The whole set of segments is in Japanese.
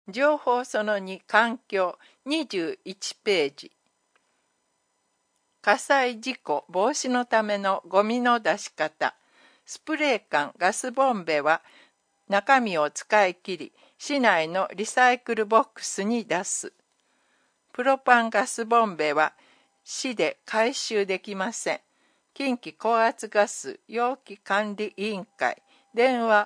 情報その2環境21ページ。火災事故防止のためのゴミの出し方。スプレー缶、ガスボンベは中身を使い切り、市内のリサイクルボックスに出す。プロパンガスボンベは市で回収できません。近畿高圧ガス容器管理委員会、電話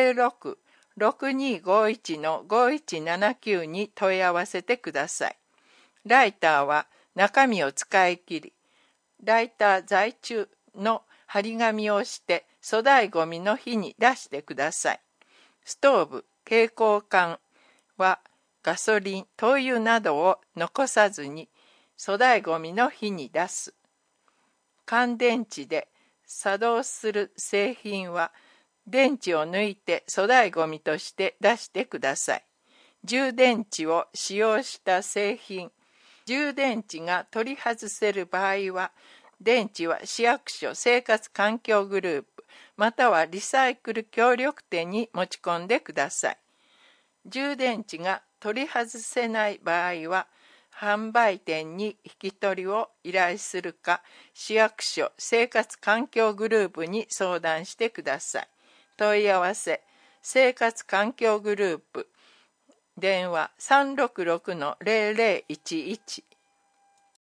06-6251-5179に問い合わせてください。ライターは中身を使い切り、ライター在中の張り紙をして粗大ごみの日に出してください。ストーブ、蛍光管はガソリン、灯油などを残さずに粗大ごみの日に出す。乾電池で作動する製品は電池を抜いて粗大ごみとして出してください。充電池を使用した製品、充電池が取り外せる場合は、電池は市役所生活環境グループ、またはリサイクル協力店に持ち込んでください。充電池が取り外せない場合は、販売店に引き取りを依頼するか、市役所生活環境グループに相談してください。問い合わせ、生活環境グループ、電話366-0011